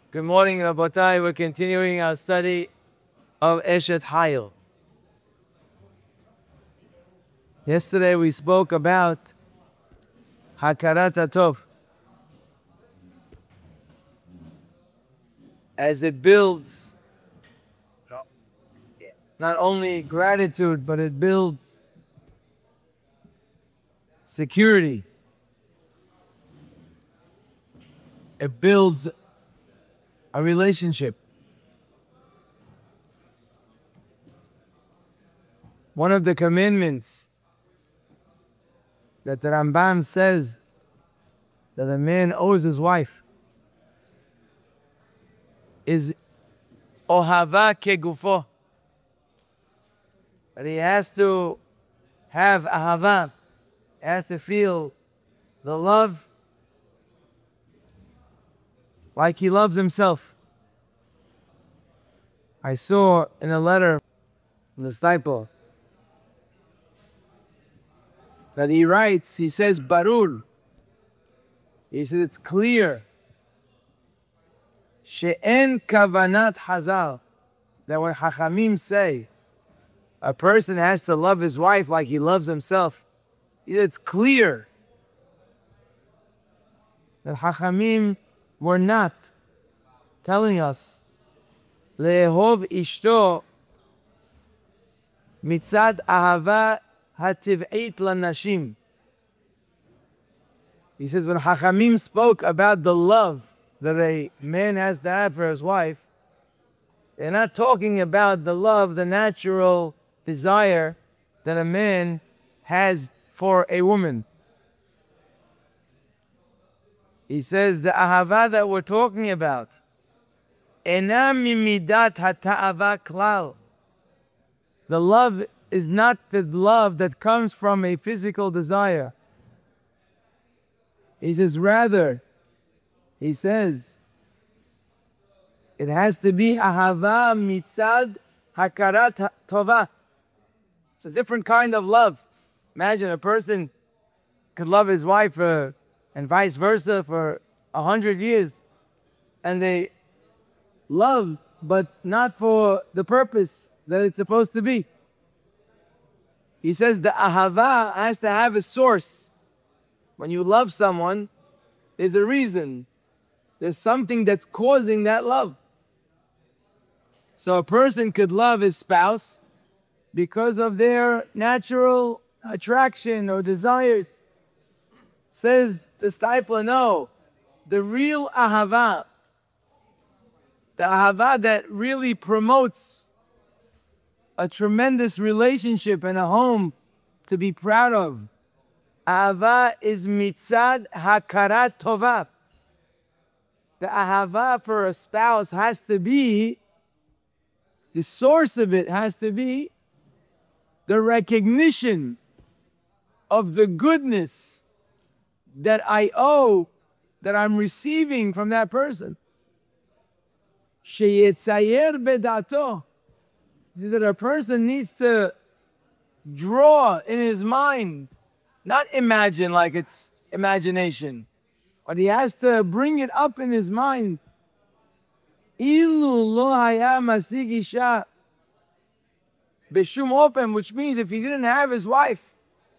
Good morning, Rabotai. We're continuing our study of Eshet Hayil. Yesterday we spoke about Hakarat HaTov as it builds not only gratitude, but it builds security. It builds a relationship. One of the commandments that the Rambam says that a man owes his wife is ohava kegufo. That he has to have ahava, has to feel the love like he loves himself. I saw in a letter from the disciple that he writes, he says, Barur. He says, it's clear. She'en kavanat hazal. That when Chachamim say, a person has to love his wife like he loves himself, it's clear that Chachamim were not telling us Le'ehov ishto mitzad ahava hativ'eit lanashim. He says when Chachamim spoke about the love that a man has to have for his wife, they're not talking about the love, the natural desire that a man has for a woman. He says the ahava that we're talking about, ena mimidat hata'ava klal. The love is not the love that comes from a physical desire. He says rather, he says, it has to be ahava mitzad hakarat tova. It's a different kind of love. Imagine a person could love his wife and vice versa for 100 years, and they love, but not for the purpose that it's supposed to be. He says the ahava has to have a source. When you love someone, there's a reason. There's something that's causing that love. So a person could love his spouse because of their natural attraction or desires. Says the Stipler, no. The real ahava, the ahava that really promotes a tremendous relationship and a home to be proud of, ahava is mitzad hakarat tova. The ahava for a spouse has to be, the source of it has to be the recognition of the goodness that I owe, that I'm receiving from that person. Sheyetzayer bedato. That a person needs to draw in his mind, not imagine like it's imagination, but he has to bring it up in his mind. Ilu lo haya masig isha b'shum ofen, which means if he didn't have his wife,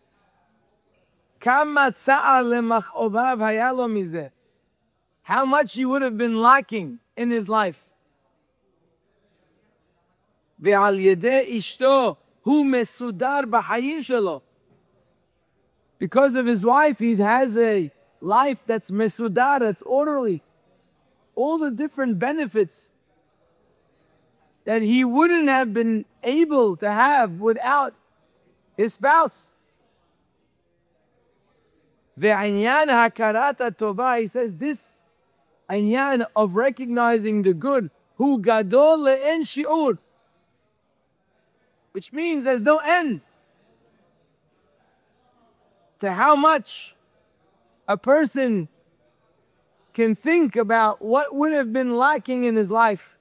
kama tza'ar lemach'ovav haya lo mizeh, how much he would have been lacking in his life. Ve'al yedei ishto hu mesudar b'hayim shelo. Because of his wife, he has a life that's mesudar, that's orderly. All the different benefits that he wouldn't have been able to have without his spouse. Ve'anyan hakarat tova, he says this anyan of recognizing the good, hu gadol le'en shi'ur, which means there's no end to how much a person can think about what would have been lacking in his life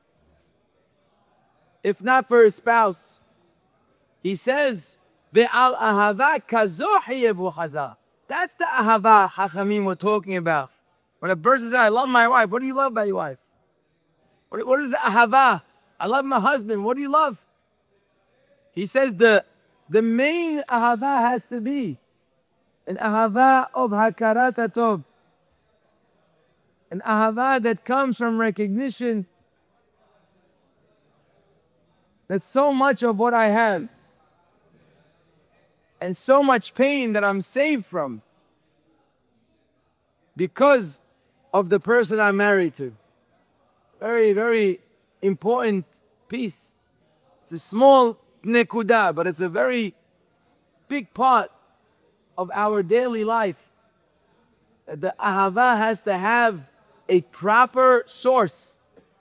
if not for his spouse. He says, Ve'al ahava kazo hiyevu hazah. That's the ahava Chachamim were talking about. When a person says, I love my wife, what do you love about your wife? What is the ahava? I love my husband. What do you love? He says the main ahava has to be an ahava of hakarat hatov. An ahava that comes from recognition that so much of what I have and so much pain that I'm saved from because of the person I'm married to. Very, very important piece. It's a small nekuda, but it's a very big part of our daily life. The ahava has to have a proper source.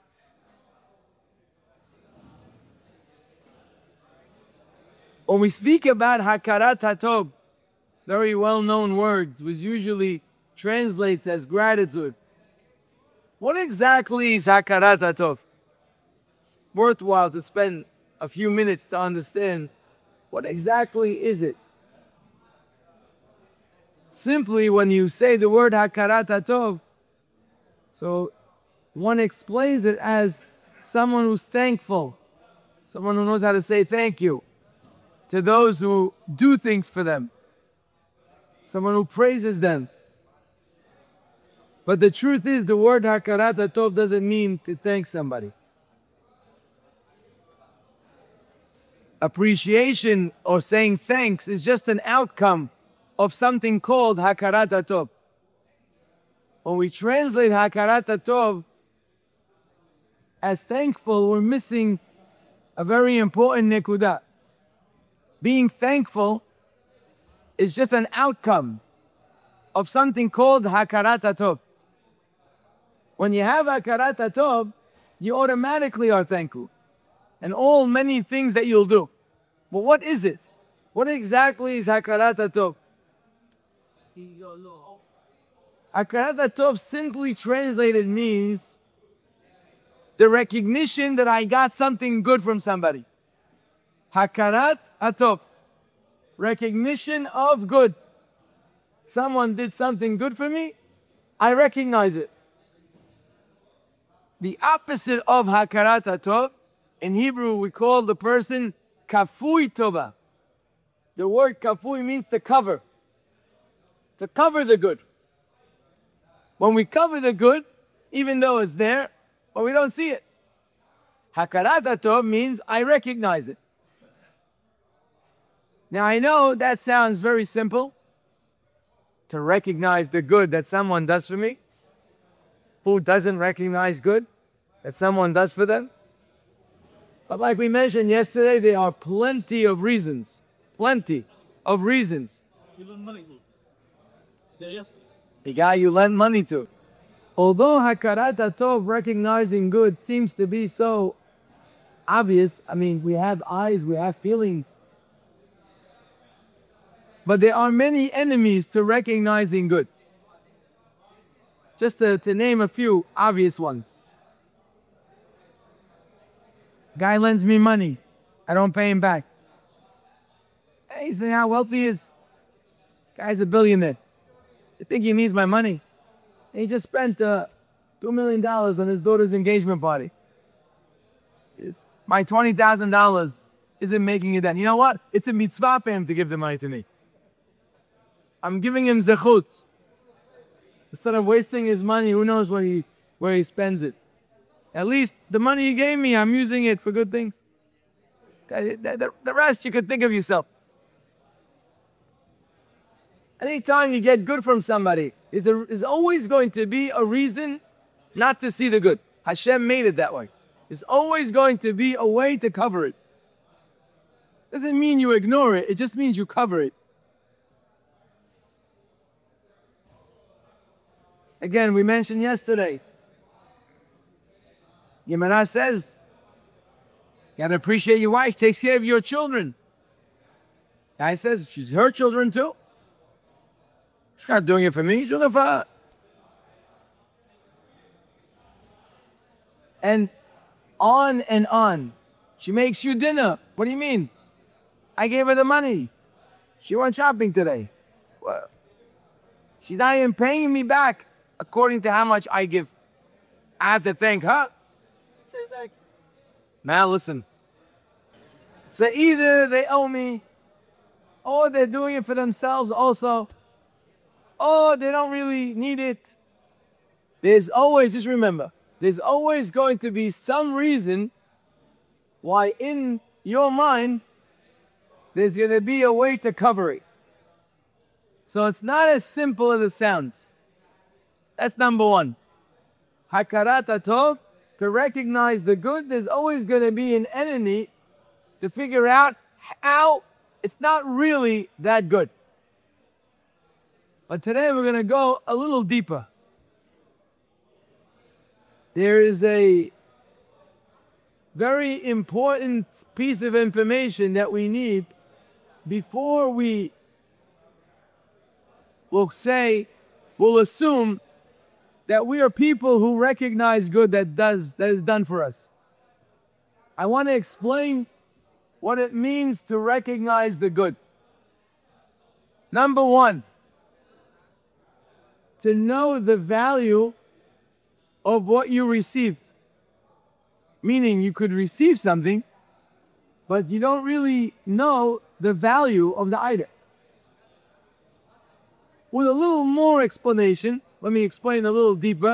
When we speak about hakarat hatov, very well-known words, which usually translates as gratitude. What exactly is hakarat hatov? It's worthwhile to spend a few minutes to understand what exactly is it. Simply, when you say the word hakarat hatov, so one explains it as someone who's thankful, someone who knows how to say thank you to those who do things for them, someone who praises them. But the truth is, the word hakarat hatov doesn't mean to thank somebody. Appreciation or saying thanks is just an outcome of something called hakarat hatov. When we translate hakarat hatov as thankful, we're missing a very important nekuda. Being thankful is just an outcome of something called hakarat hatov. When you have hakarat hatov, you automatically are thankful. And all many things that you'll do. But what is it? What exactly is hakarat hatov? Hakarat hatov simply translated means the recognition that I got something good from somebody. Hakarat hatov, recognition of good. Someone did something good for me, I recognize it. The opposite of hakarat hatov, in Hebrew we call the person kafui tova. The word kafui means to cover the good. When we cover the good, even though it's there, but we don't see it. Hakarat hatov means I recognize it. Now I know that sounds very simple, to recognize the good that someone does for me. Who doesn't recognize good that someone does for them? But like we mentioned yesterday, there are plenty of reasons. Plenty of reasons. You lend money to. Yeah, yes. The guy you lend money to. Although hakarat hatov, recognizing good, seems to be so obvious. I mean, we have eyes, we have feelings. But there are many enemies to recognizing good. Just to name a few obvious ones. Guy lends me money. I don't pay him back. Hey, you see how wealthy he is? Guy's a billionaire. You think he needs my money? He just spent $2 million on his daughter's engagement party. My $20,000 isn't making it done. You know what? It's a mitzvah for him to give the money to me. I'm giving him zechut. Instead of wasting his money, who knows where he spends it. At least the money he gave me, I'm using it for good things. The rest you could think of yourself. Anytime you get good from somebody, is always going to be a reason not to see the good. Hashem made it that way. There's always going to be a way to cover it. Doesn't mean you ignore it, it just means you cover it. Again, we mentioned yesterday, Yemara says, you gotta appreciate your wife, takes care of your children. Guy says, she's her children too. She's not doing it for me, she's doing it for her. And on. She makes you dinner. What do you mean? I gave her the money. She went shopping today. Well, she's not even paying me back according to how much I give. I have to thank her. Now listen. So either they owe me, or they're doing it for themselves also, or they don't really need it. There's always, just remember, there's always going to be some reason why in your mind there's going to be a way to cover it. So it's not as simple as it sounds. That's number one. Hakarat hatov, to recognize the good, there's always going to be an enemy to figure out how it's not really that good. But today we're going to go a little deeper. There is a very important piece of information that we need before we will assume that we are people who recognize good that is done for us. I want to explain what it means to recognize the good. Number one, to know the value of what you received. Meaning you could receive something, but you don't really know the value of the item. With a little more explanation, let me explain a little deeper.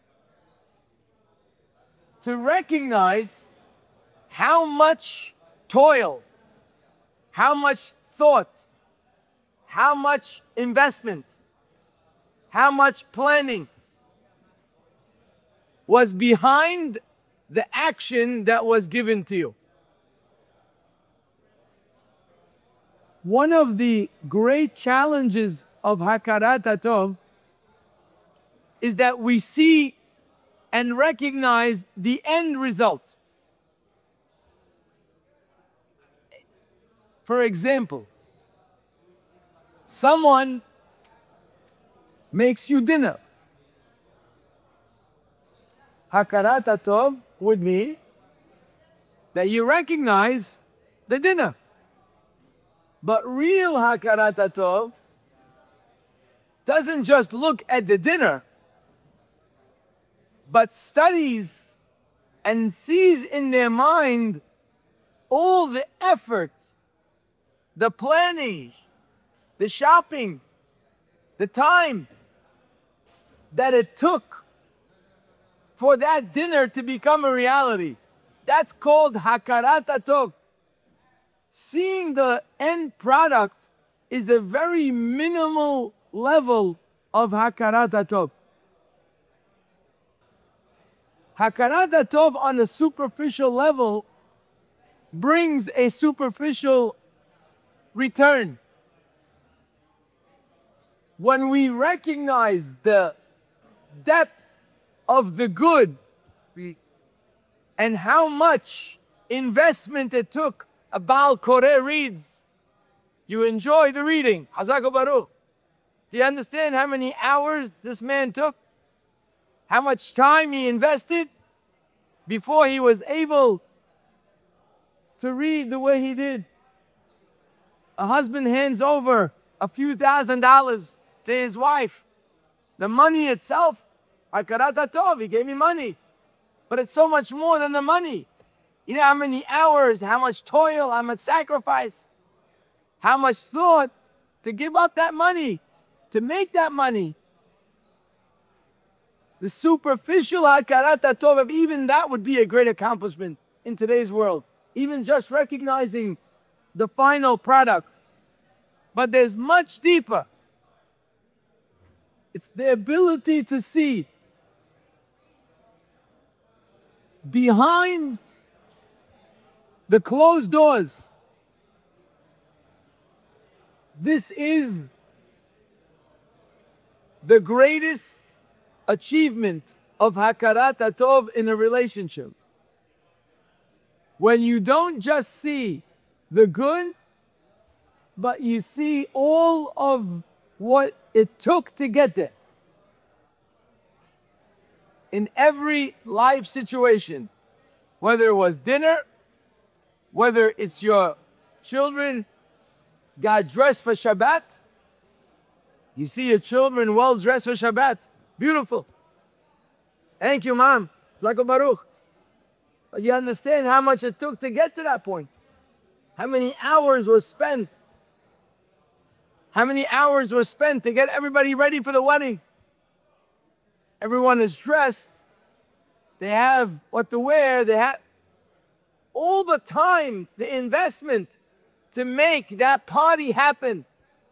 To recognize how much toil, how much thought, how much investment, how much planning was behind the action that was given to you. One of the great challenges of Hakarat hatov is that we see and recognize the end result. For example, someone makes you dinner. Hakarat hatov would mean that you recognize the dinner. But real Hakarat hatov doesn't just look at the dinner, but studies and sees in their mind all the effort, the planning, the shopping, the time that it took for that dinner to become a reality. That's called Hakarat hatov. Seeing the end product is a very minimal level of Hakarat hatov. Hakarat hatov on a superficial level brings a superficial return. When we recognize the depth of the good and how much investment it took, a Baal Koreh reads, you enjoy the reading, Hazak Baruch. Do you understand how many hours this man took? How much time he invested before he was able to read the way he did? A husband hands over a few $1,000s to his wife. The money itself, Hakarat hatov, he gave me money. But it's so much more than the money. You know how many hours, how much toil, how much sacrifice, how much thought to give up that money, to make that money. The superficial Hakarat hatov of even that would be a great accomplishment in today's world. Even just recognizing the final product. But there's much deeper. It's the ability to see behind the closed doors. This is the greatest achievement of Hakarat hatov in a relationship. When you don't just see the good, but you see all of what it took to get there. In every life situation, whether it was dinner, whether it's your children got dressed for Shabbat, you see your children well dressed for Shabbat. Beautiful. Thank you, Mom. Hazak Baruch. But you understand how much it took to get to that point. How many hours were spent? How many hours were spent to get everybody ready for the wedding? Everyone is dressed. They have what to wear. They have all the time, the investment to make that party happen.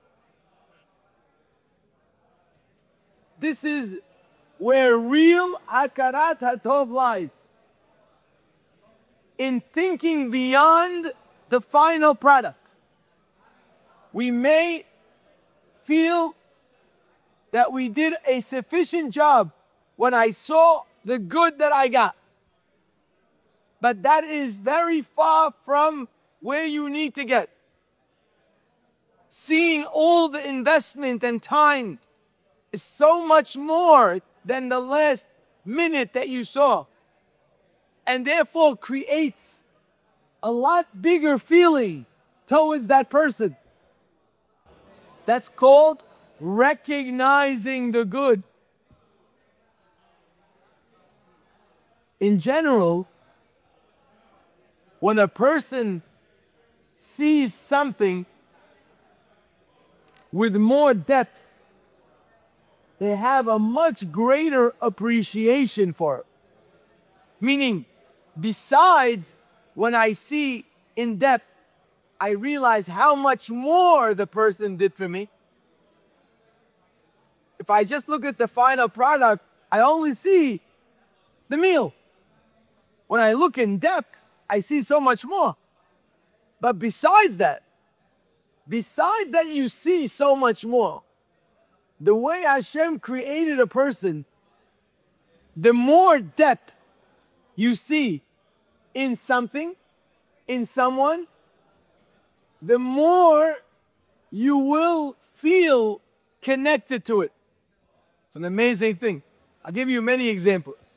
This is where real Hakarat HaTov lies. In thinking beyond the final product. We may feel that we did a sufficient job when I saw the good that I got. But that is very far from where you need to get. Seeing all the investment and time is so much more than the last minute that you saw. And therefore creates a lot bigger feeling towards that person. That's called recognizing the good. In general, when a person sees something with more depth, they have a much greater appreciation for it. Meaning, besides when I see in depth, I realize how much more the person did for me. If I just look at the final product, I only see the meal. When I look in depth, I see so much more. But besides that you see so much more. The way Hashem created a person, the more depth you see in something, in someone, the more you will feel connected to it. It's an amazing thing. I'll give you many examples.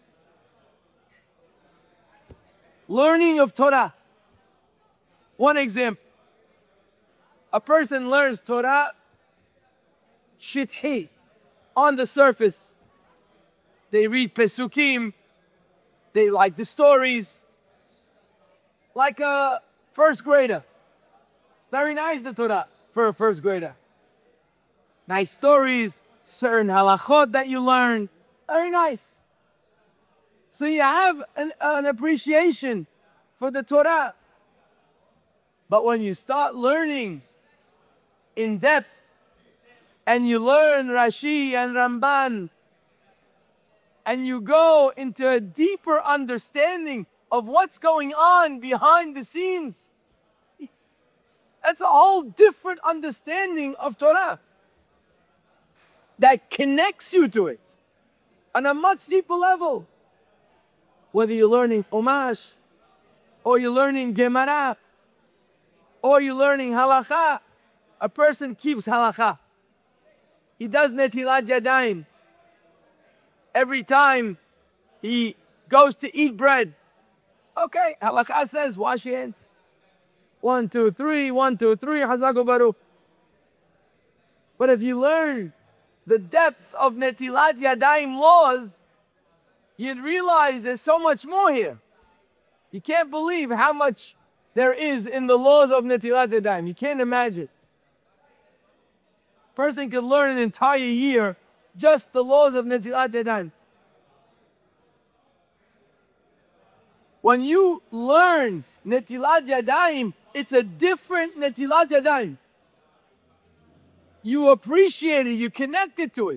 Learning of Torah. One example. A person learns Torah shithhi, on the surface. They read Pesukim, they like the stories, like a first grader. It's very nice, the Torah, for a first grader. Nice stories, certain halachot that you learn, very nice. So you have an appreciation for the Torah. But when you start learning in depth, and you learn Rashi and Ramban, and you go into a deeper understanding of what's going on behind the scenes, that's a whole different understanding of Torah that connects you to it on a much deeper level. Whether you're learning Umash, or you're learning Gemara, or you're learning Halakha, a person keeps Halakha. He does Netilat Yadayim. Every time he goes to eat bread, okay, Halakha says, wash your hands. 1, 2, 3, 1, 2, 3, Hazaku Baruch. But if you learn the depth of Netilat Yadayim laws, you'd realize there's so much more here. You can't believe how much there is in the laws of Netilat Yadayim. You can't imagine. Person could learn an entire year just the laws of Netilat Yadayim. When you learn Netilat Yadayim, it's a different Netilat Yadayim. You appreciate it, you connected to it.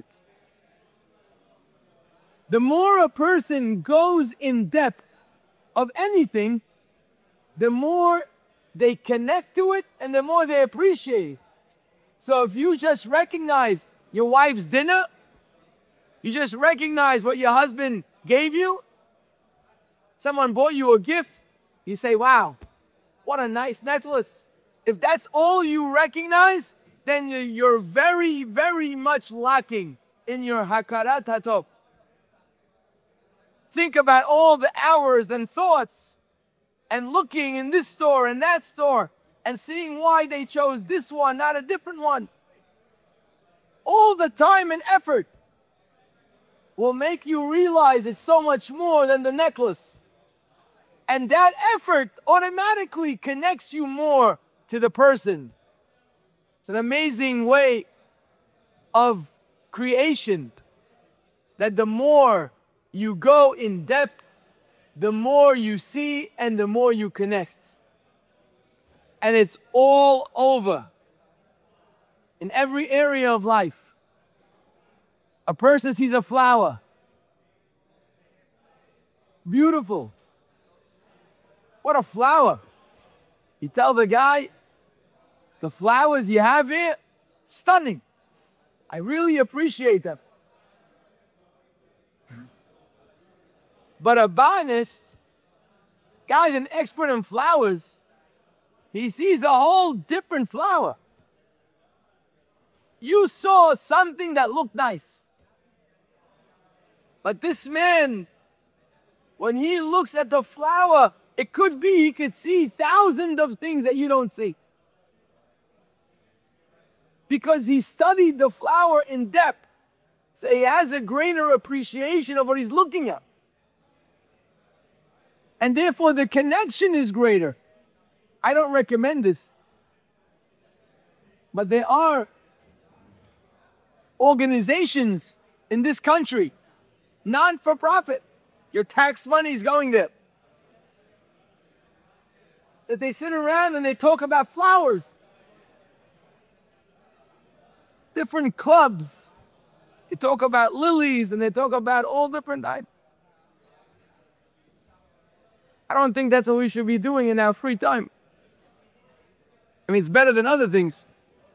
The more a person goes in depth of anything, the more they connect to it and the more they appreciate it. So if you just recognize your wife's dinner, you just recognize what your husband gave you, someone bought you a gift, you say, wow, what a nice necklace. If that's all you recognize, then you're very, very much lacking in your Hakarat HaTov. Think about all the hours and thoughts and looking in this store and that store and seeing why they chose this one, not a different one. All the time and effort will make you realize it's so much more than the necklace. And that effort automatically connects you more to the person. It's an amazing way of creation, that the more you go in depth, the more you see and the more you connect. And it's all over, in every area of life. A person sees a flower, beautiful. What a flower. You tell the guy, the flowers you have here, stunning. I really appreciate them. But a botanist, guy's an expert in flowers, he sees a whole different flower. You saw something that looked nice. But this man, when he looks at the flower, it could be he could see thousands of things that you don't see. Because he studied the flower in depth. So he has a greater appreciation of what he's looking at. And therefore the connection is greater. I don't recommend this. But there are organizations in this country, non-for-profit, your tax money is going there, that they sit around and they talk about flowers. Different clubs, they talk about lilies and they talk about all different types. I don't think that's what we should be doing in our free time. I mean, it's better than other things.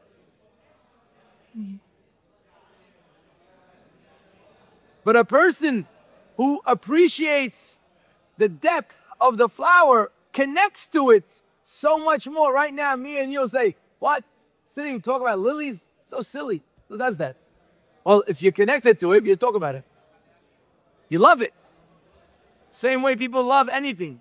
But a person who appreciates the depth of the flower connects to it so much more. Right now, me and you'll say, what? Sitting and talk about lilies? So silly. Who does that? Well, if you're connected to it, you talk about it. You love it. Same way people love anything.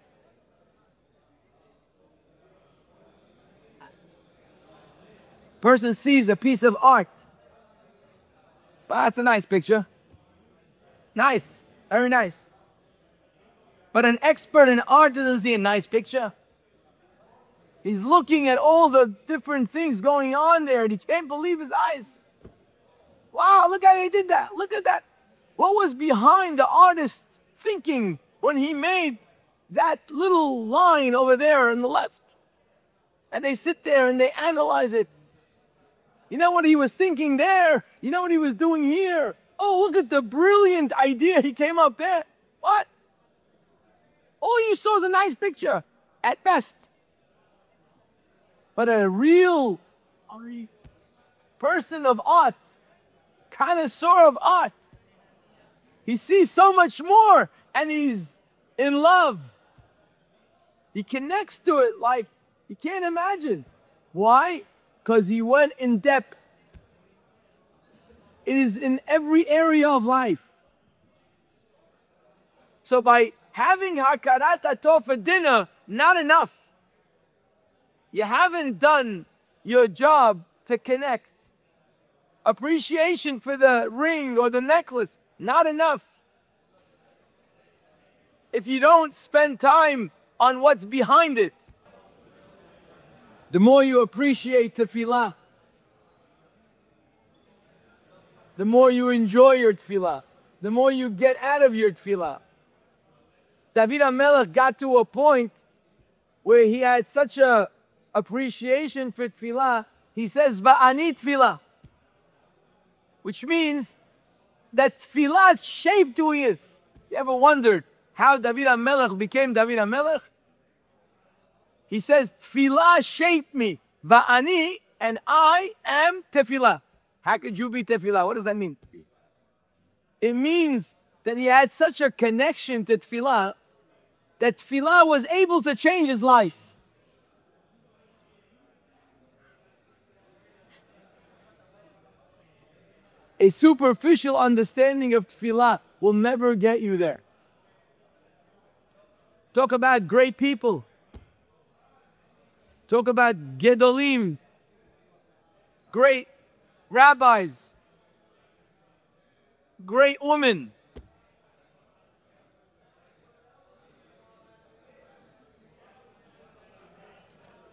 Person sees a piece of art. But that's a nice picture. Nice. Very nice. But an expert in art doesn't see a nice picture. He's looking at all the different things going on there and he can't believe his eyes. Wow, look how they did that. Look at that. What was behind the artist's thinking when he made that little line over there on the left? And they sit there and they analyze it. You know what he was thinking there? You know what he was doing here? Oh, look at the brilliant idea he came up there. What? All you saw is a nice picture, at best. But a real person of art, connoisseur of art, he sees so much more and he's in love. He connects to it like you can't imagine. Why? Because he went in depth. It is in every area of life. So by having Hakarat Hatov for dinner, not enough. You haven't done your job to connect. Appreciation for the ring or the necklace, not enough. If you don't spend time on what's behind it, the more you appreciate tefillah, the more you enjoy your tefillah, the more you get out of your tefillah. David HaMelech got to a point where he had such a appreciation for tefillah, he says, Ba'ani tefillah, which means that tefillah shaped who he is. You ever wondered how David HaMelech became David HaMelech? He says, tefillah shaped me, Va'ani, and I am tefillah. How could you be tefillah? What does that mean? It means that he had such a connection to tefillah that tefillah was able to change his life. A superficial understanding of tefillah will never get you there. Talk about great people. Talk about Gedolim, great rabbis, great women.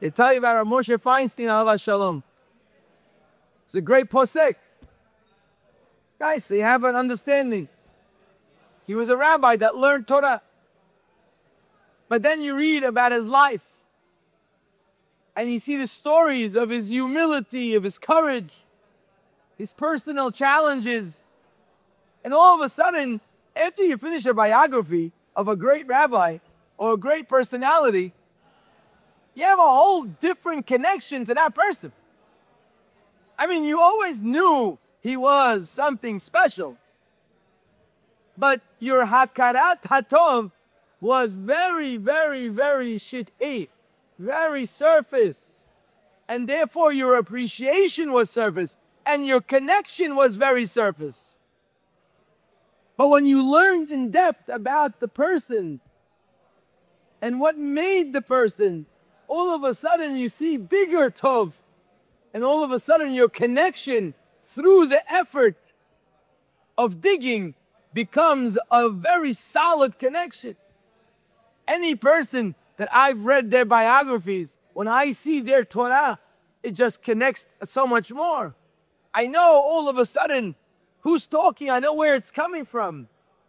They tell you about Rav Moshe Feinstein, alav shalom. It's a great posek. Guys, so you have an understanding. He was a rabbi that learned Torah. But then you read about his life. And you see the stories of his humility, of his courage, his personal challenges. And all of a sudden, after you finish a biography of a great rabbi or a great personality, you have a whole different connection to that person. I mean, you always knew he was something special. But your hakarat hatov was very, very, very shit'i, very surface. And therefore your appreciation was surface, and your connection was very surface. But when you learned in depth about the person and what made the person, all of a sudden you see bigger tov. And all of a sudden your connection through the effort of digging becomes a very solid connection. Any person that I've read their biographies, when I see their Torah, it just connects so much more. I know all of a sudden who's talking, I know where it's coming from.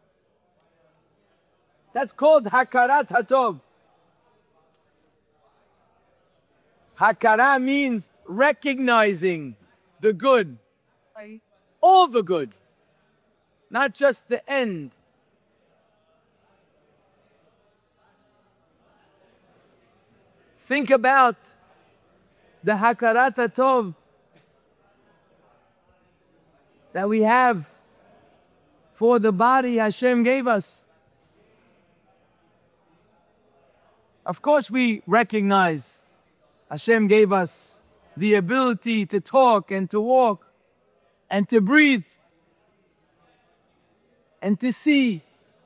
That's called hakarat hatov. Hakara means recognizing the good, all the good, not just the end. Think about the hakarat hatov that we have for the body Hashem gave us. Of course we recognize Hashem gave us the ability to talk and to walk and to breathe and to see.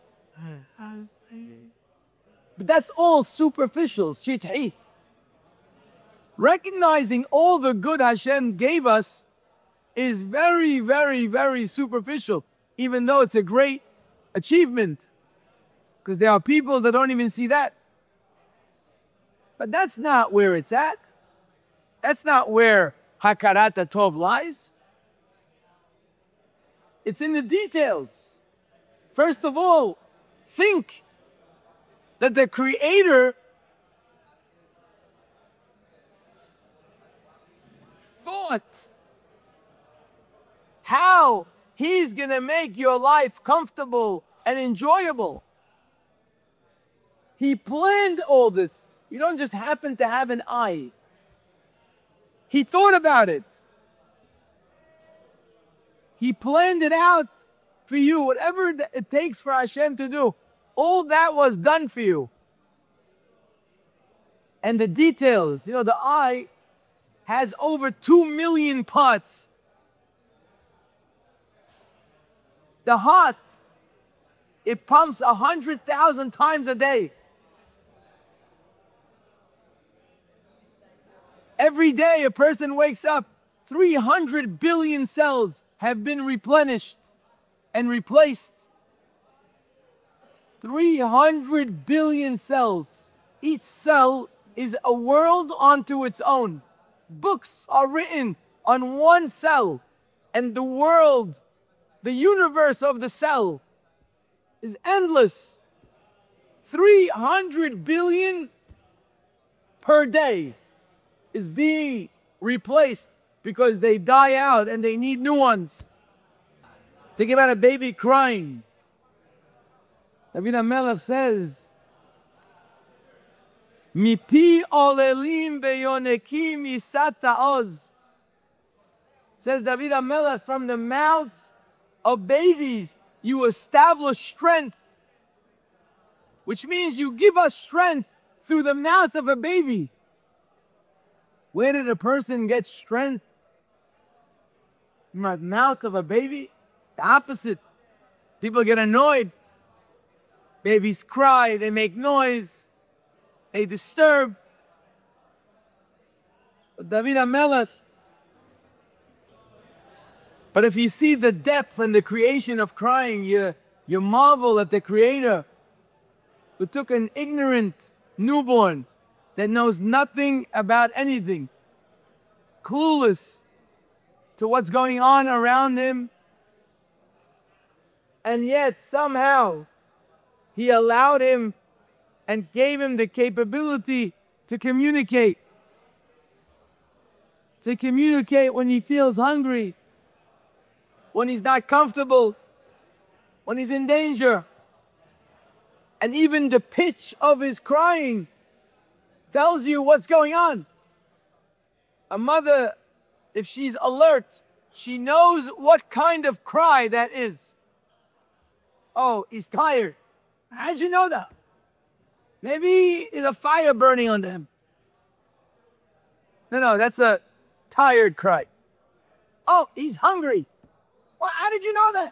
But that's all superficial, shit'i. Recognizing all the good Hashem gave us is very, very, very superficial, even though it's a great achievement, because there are people that don't even see that. But that's not where it's at. That's not where hakarat hatov lies. It's in the details. First of all, think that the Creator thought how He's going to make your life comfortable and enjoyable. He planned all this. You don't just happen to have an eye. He thought about it. He planned it out for you, whatever it takes for Hashem to do. All that was done for you. And the details, the eye has over 2 million parts. The heart, it pumps 100,000 times a day. Every day a person wakes up, 300 billion cells have been replenished and replaced. 300 billion cells. Each cell is a world unto its own. Books are written on one cell, and the world, the universe of the cell is endless. 300 billion per day is being replaced because they die out and they need new ones. Think about a baby crying. David HaMelech says, Mipi olelim beyonekim isat ta'oz. Says David HaMelech, from the mouths of babies you establish strength, which means you give us strength through the mouth of a baby. Where did a person get strength? From the mouth of a baby? The opposite. People get annoyed. Babies cry, they make noise, they disturb. But David HaMelech. But if you see the depth and the creation of crying, you marvel at the Creator who took an ignorant newborn that knows nothing about anything, clueless to what's going on around him, and yet somehow he allowed him and gave him the capability to communicate. To communicate when he feels hungry, when he's not comfortable, when he's in danger. And even the pitch of his crying tells you what's going on. A mother, if she's alert, she knows what kind of cry that is. Oh, he's tired. How'd you know that? Maybe there's a fire burning under him. No, that's a tired cry. Oh, he's hungry. Well, how did you know that?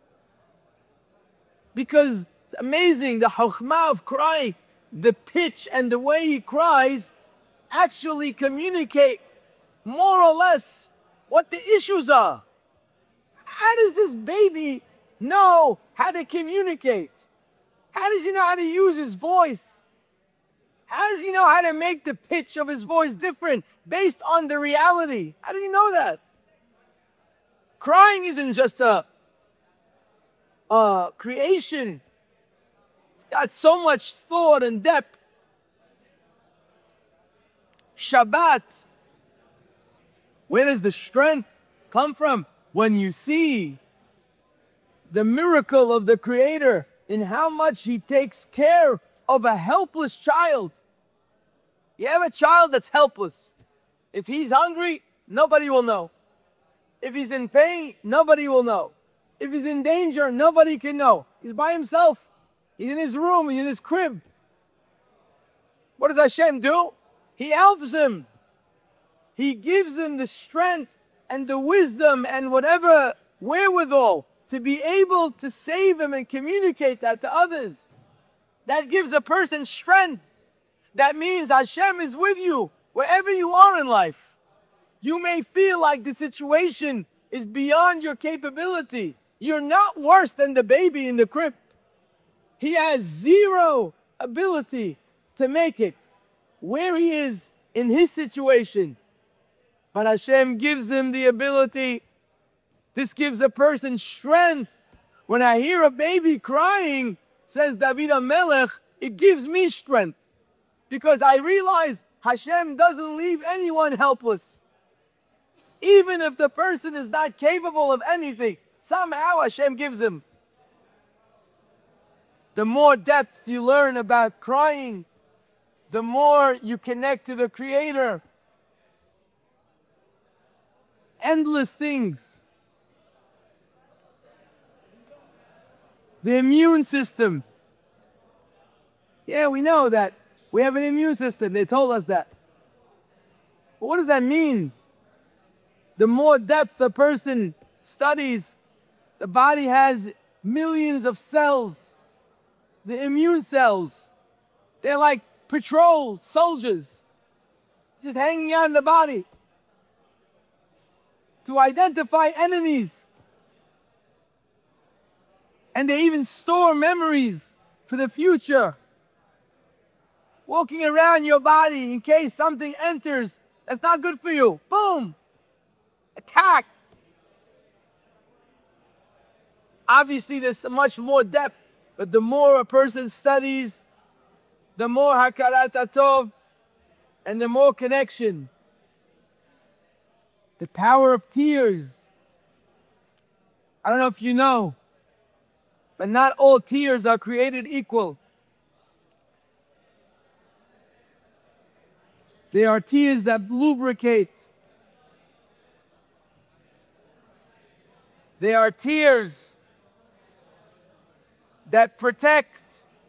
Because it's amazing, the chokhmah of crying, the pitch and the way he cries actually communicate more or less what the issues are. How does this baby know how to communicate? How does he know how to use his voice? How does he know how to make the pitch of his voice different based on the reality? How does he know that? Crying isn't just a creation. It's got so much thought and depth. Shabbat. Where does the strength come from? When you see the miracle of the Creator in how much He takes care of a helpless child. You have a child that's helpless. If he's hungry, nobody will know. If he's in pain, nobody will know. If he's in danger, nobody can know. He's by himself. He's in his room, he's in his crib. What does Hashem do? He helps him. He gives him the strength and the wisdom and whatever wherewithal to be able to save him and communicate that to others. That gives a person strength. That means Hashem is with you wherever you are in life. You may feel like the situation is beyond your capability. You're not worse than the baby in the crib. He has zero ability to make it where he is in his situation. But Hashem gives him the ability. This gives a person strength. When I hear a baby crying, says David HaMelech, it gives me strength. Because I realize Hashem doesn't leave anyone helpless. Even if the person is not capable of anything, somehow Hashem gives him. The more depth you learn about crying, the more you connect to the Creator. Endless things. The immune system. Yeah, we know that. We have an immune system. They told us that. But what does that mean? The more depth a person studies, the body has millions of cells. The immune cells, they're like patrol soldiers, just hanging out in the body to identify enemies. And they even store memories for the future. Walking around your body in case something enters that's not good for you. Boom! Attack! Obviously, there's much more depth, but the more a person studies, the more hakarat hatov, and the more connection. The power of tears. I don't know if you know, but not all tears are created equal. There are tears that lubricate. There are tears that protect.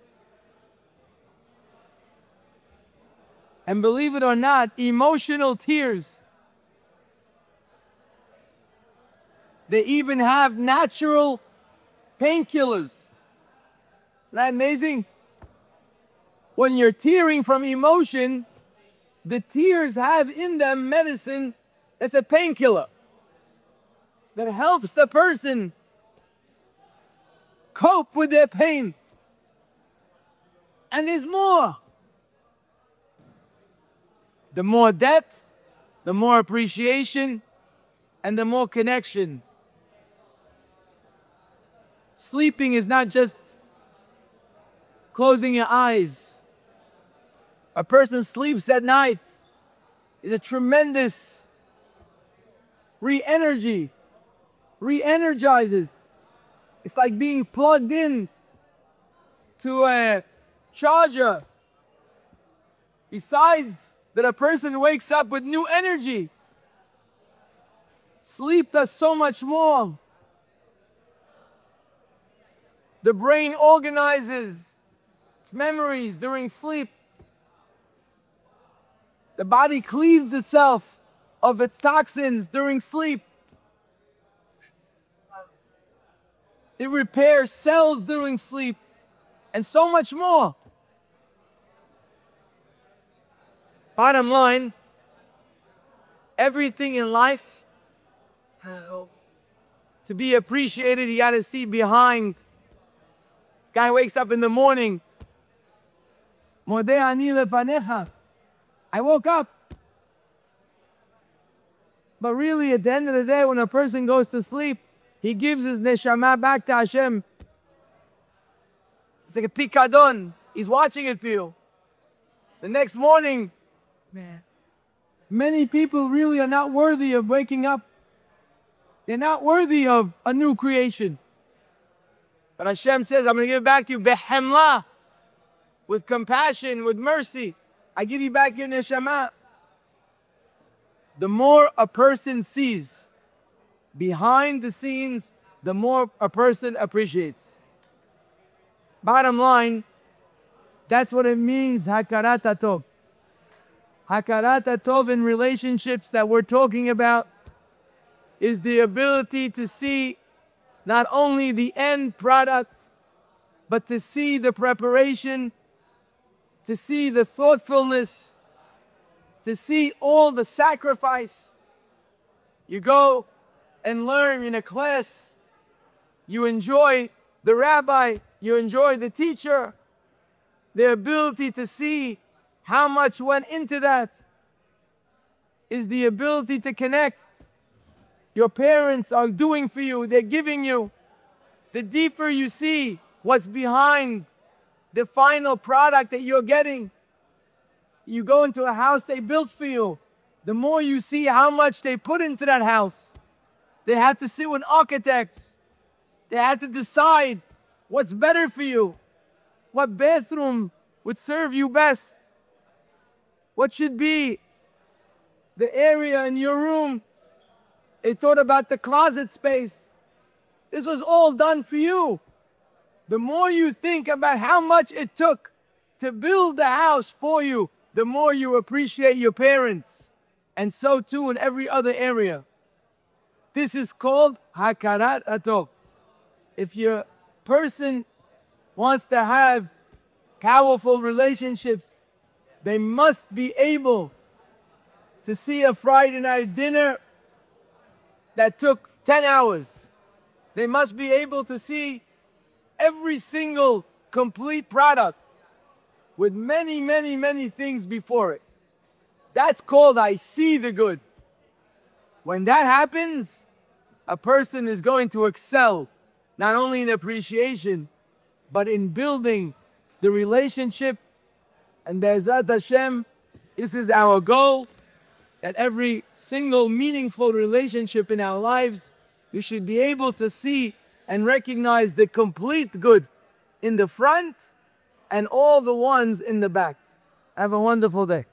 And believe it or not, emotional tears. They even have natural painkillers. Isn't that amazing? When you're tearing from emotion, the tears have in them medicine that's a painkiller that helps the person cope with their pain. And there's more. The more depth, the more appreciation, and the more connection. Sleeping is not just closing your eyes. A person sleeps at night is a tremendous re-energizes. It's like being plugged in to a charger. Besides that, a person wakes up with new energy. Sleep does so much more. The brain organizes its memories during sleep. The body cleans itself of its toxins during sleep. It repairs cells during sleep, and so much more. Bottom line, everything in life, to be appreciated, you gotta see behind. Guy wakes up in the morning. Modeh ani lepanecha. I woke up. But really, at the end of the day, when a person goes to sleep, he gives his neshama back to Hashem. It's like a pikadon. He's watching it for you. The next morning, many people really are not worthy of waking up. They're not worthy of a new creation. But Hashem says, I'm going to give it back to you, behemla, with compassion, with mercy. I give you back your neshama. The more a person sees behind the scenes, the more a person appreciates. Bottom line, that's what it means, hakarat hatov. Hakarat hatov in relationships that we're talking about is the ability to see not only the end product, but to see the preparation, to see the thoughtfulness, to see all the sacrifice. You go and learn in a class, you enjoy the rabbi, you enjoy the teacher, the ability to see how much went into that is the ability to connect. Your parents are doing for you, they're giving you. The deeper you see what's behind the final product that you're getting, you go into a house they built for you, the more you see how much they put into that house. They had to sit with architects. They had to decide what's better for you, what bathroom would serve you best, what should be the area in your room. They thought about the closet space. This was all done for you. The more you think about how much it took to build the house for you, the more you appreciate your parents. And so too in every other area. This is called hakarat hatov. If your person wants to have powerful relationships, they must be able to see a Friday night dinner that took 10 hours. They must be able to see every single complete product with many, many, many things before it. That's called I see the good. When that happens, a person is going to excel not only in appreciation, but in building the relationship. And Be'ezrat Hashem, this is our goal, that every single meaningful relationship in our lives, we should be able to see and recognize the complete good in the front and all the ones in the back. Have a wonderful day.